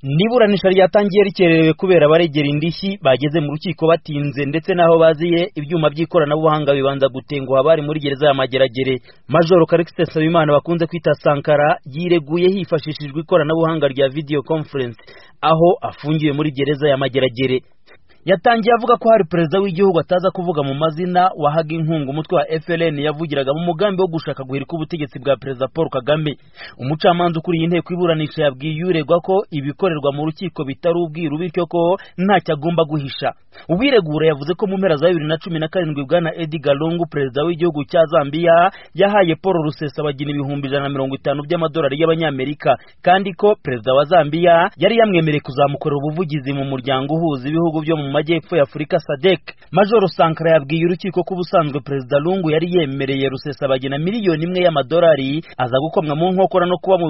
Niburanisha ryatangiye rikererewe kubera abaregera indishyi bageze mu rukiko batinze ndetse naho baziye ibyuma by'ikoranabuhanga bibanza gutenguha bari muri gereza ya Mageragere. Major Calixte Nsabimana bakunze kwita Sankara yireguye hifashishijwe ikoranabuhanga rya video conference aho afungiwe muri gereza ya Mageragere. Yatangiye avuga ko hari perezida w'igihugu ataza kuvuga mu mazina wahaga inkunga umutwe wa FLN yavugiraga mu mugambi wo gushaka guhirika ubutegetsi bwa perezida Paul Kagame. Umucamanza ukuriye inteko iburanisha yabwiye uregwa ko ibikorerwa mu rukiko bitari ubwiru bityo ko ntacyo agomba guhisha. Uwiregura yavuze ko mu mpera za 2017 bwana Edgar Lungu perezida w'igihugu cya Zambia yahaye Paul Rusesabagina ibihumbi 150 by'amadolari y'abanyamerika kandi ko perezida wa Zambia yari yamwemereye kuzamukorera ubuvugizi mu muryango uhuza ibihugu byo mu majyepfo ya Afurika SADC. Major Sankara yabwiye urukiko ko ubusanzwe perezida Lungu yari yemereye Rusesabagina miliyoni 1 y'amadolari aza gukomwa mu nkokora no kuba mu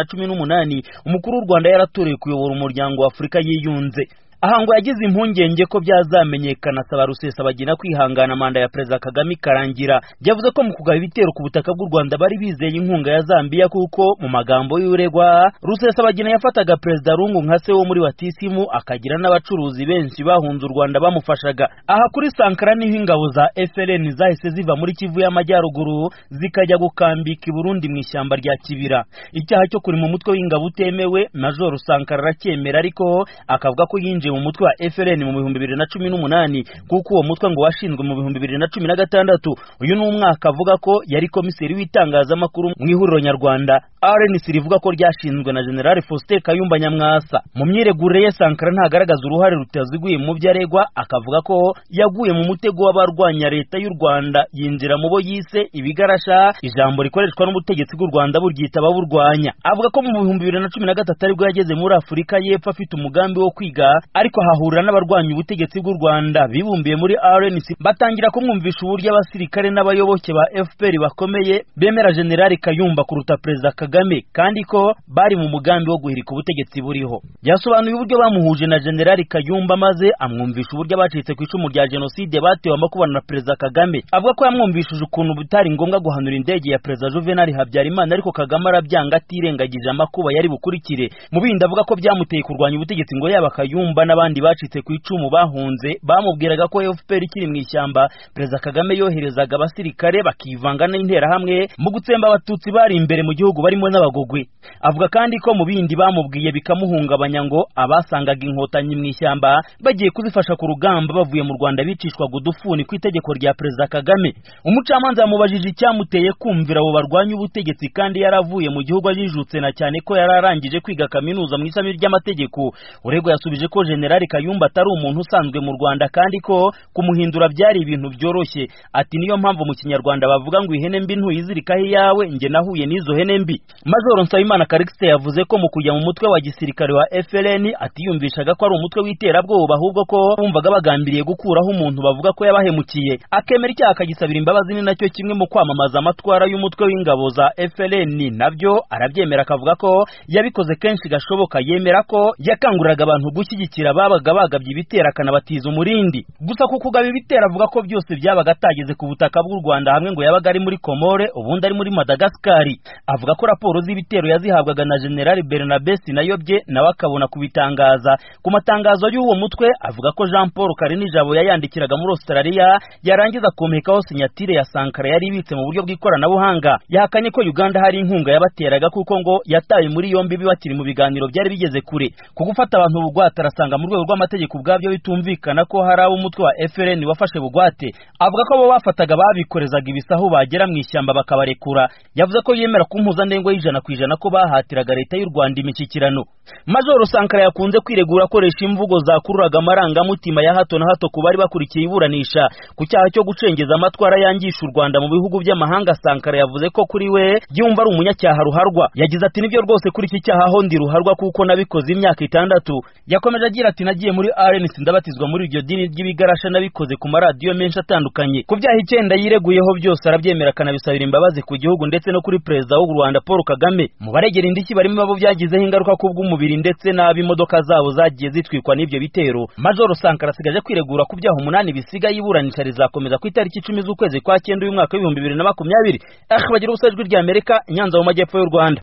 2018 umukuru w'u Rwanda yaratoreye kuyobora umuryango wa Afurika yiyunze. Aha ngo yagize impungenge ko byazamenyekana asaba Rusesabagina kwihangana manda ya perezida Kagame karangira. Yavuze ko mu kugaba ibitero ku butaka bw'u Rwanda bari bizeye inkunga ya Zambia kuko mu magambo y'uregwa Rusesabagina yafataga perezida Lungu nka se wo muri Batisimu akagira n'abacuruzi benshi bahunze u Rwanda bamufashaga. Aha kuri Sankara niho ingabo za FLN zahise ziva muri Kivu y'Amajyaruguru zikajya gukambika i Burundi mu ishyamba rya Kibira. Icyaha cyo kuri mu mutwe w'ingabo utemewe Major Sankara aracyemera ariko akavuga ko yinjiye mu mutwe wa FLN mu 2018 kuko uwo mutwe ngo washinzwe mu 2016. Uyu ni umwaka avuga ko yari komiseri w'itangazamakuru mu ihuriro nyarwanda. RNC rivuga ko ryashinzwe na General Faustin Kayumba Nyamwasa. Mu myiregure ye Sankara ntagaragaza uruhare rutaziguye mu byaregwa akavuga ko yaguye mu mutego w'abarwanya leta y'u Rwanda yinjira mu bo yise ibigarasha, ijambo rikoreshwa n'ubutegetsi bw'u Rwanda buryita ababurwanya. Avuga ko mu 2013 aribwo yageze muri Afurika y'Epfo afite umugambi wo kwiga ariko hahurira n'abarwanya ubutegetsi bw'u Rwanda bibumbiye muri RNC batangira kumwumvisha uburyo abasirikare n'abayoboke ba FPR bakomeye bemera General Kayumba kuruta perezida Kagame kandi ko bari mu mugambi wo guhirika ubutegetsi buriho. Yasobanuye uburyo bamuhuje na General Kayumba maze amwumvisha uburyo abacitse ku icumu rya genocide batewe amakubana na perezida Kagame. Avuga ko yamwumvishije ukuntu bitari ngombwa guhanura indege ya perezida Juvenal Habyarimana ariko Kagame arabyanga atirengagije amakuba yari bukurikire. Mu bindi avuga ko byamuteye kurwanya ubutegetsi ngo yaba Kayumba n'abandi bacitse ku icumu bahunze bamubwiraga ko FPR ikiri mu ishyamba perezida Kagame yoherezaga abasirikare bakivanga n'intera hamwe mu gutsemba abatutsi bari imbere mu gihugu barimo n'abagogwe. Avuga kandi ko mu bindi bamubwiye bikamuhungabanya ngo abasangaga inkotanyi mu ishyamba bagiye kuzifasha ku rugamba bavuye mu Rwanda bicishwaga udufuni ku itegeko rya perezida Kagame. Umucamanza yamubajije icyamuteye kumvira abo barwanya ubutegetsi kandi yaravuye mu gihugu ajijutse na cyane ko yararangije kwiga kaminuza mu ishami ry'amategeko. Urego yasubije ko General Kayumba atari umuntu usanzwe mu Rwanda kandi ko kumuhindura byari ibintu byoroshye. Ati niyo mpamvu mu Kinyarwanda bavuga ngo ihene mbi ntuyizirikaho iyawe, nge nahuye n'izo hene mbi. Major Nsabimana Calixte yavuze ko mu kujya mu mutwe wa gisirikare wa FLN atiyumvishaga ko ari umutwe w'iterabwoba ahubwo ko bumvaga bagambiriye gukuraho umuntu bavuga ko yabahemukiye. Akemera icyaha akagisabira imbabazi ni nacyo kimwe mu kwamamaza amatwara y'umutwe w'ingabo za FLN nabyo arabyemera akavuga ko yabikoze kenshi gashoboka. Yemera ko yakanguriraga abantu gushyigikira babaga bagabye ibitera akanabatiza umurindi. Gusa ku kugaba ibitera avuga ko byose byabaga atageze ku butaka bw'u Rwanda hamwe ngo yabaga ari muri Komore ubundi ari muri Madagascar. Avuga ko raporo z'ibitero yazihabwaga na General Bernabe Sinayobye nawe akabona kubitangaza. Ku matangazo y'uwo mutwe avuga ko Jean Paul Karinijabo yayandikiraga muri Australia yarangiza komekaho sinyatire ya Sankara yari ibitse mu buryo bw'ikoranabuhanga. Yahakanye ko Uganda hari inkunga yabateraga kuko ngo yataye muri yombi bakiri mu biganiro byari bigeze kure. Ku gufata abantu bugwate arasanga mu rwego rw'amategeko ubwabyo bitumvikana ko hari abo umutwe wa FLN wafashe bugwate. Avuga ko abo bafataga babikorezaga ibisaho bagera mu ishyamba bakabarekura. Yavuze ko yemera kumpuza ndengo y'100% ko bahatiraga leta y'u Rwanda imishyikirano. Major Sankara yakunze kwiregura akoresha imvugo zakururaga amarangamutima ya hato na hato ku bari bakurikiye iburanisha ku cyaha cyo gucengeza amatwara yangisha u Rwanda mu bihugu by'amahanga. Sankara yavuze ko kuri we yumva ari umunyacyaha ruharwa. Yagize ati nibyo rwose kuri iki cyaha ho ndi ruharwa kuko nabikoze imyaka 6. Yakomeje agira ati nagiye muri RNC ndabatizwa muri iryo dini ry'ibigarasha nabikoze ku maradiyo menshi atandukanye. Ku byaha 9 yireguyeho byose arabyemera kanabisabira imbabazi ku gihugu ndetse no kuri perezida w'u Rwanda Paul Kagame. Mu baregera indishyi barimo abo byagizeho ingaruka ku bw'umubiri ndetse n'ab'imodoka zabo zagiye zitwikwa n'ibyo bitero. Major Sankara asigaje kwiregura ku byaha 8 bisigaye iburanisha rizakomeza ku itariki 10 z'ukwezi kwa 9 uyu mwaka wa 2020. Bagira ubusajwi ry'Amerika Nyanza mu majyepfo y'u Rwanda.